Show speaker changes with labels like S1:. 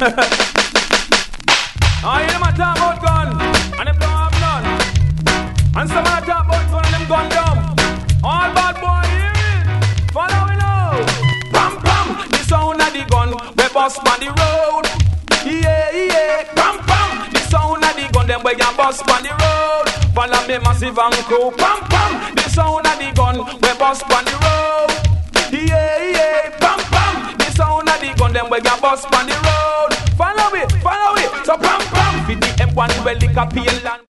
S1: I hear them a talk about gun, and them don't have none. And some a talk about gun, and them gun dumb. All bad boy hear it, follow me now. Pam pam, the sound of the gun, we bust on the road. Yeah, yeah, pam pam, the sound of the gun, them we can bust on the road. Follow me massive and cool, pam pam, the sound of the gun, we bust on the road. Yeah, yeah, pam pam, the sound of the gun, them we can bust on the road. Follow it, so pam pam, with the M1 well the Capian land.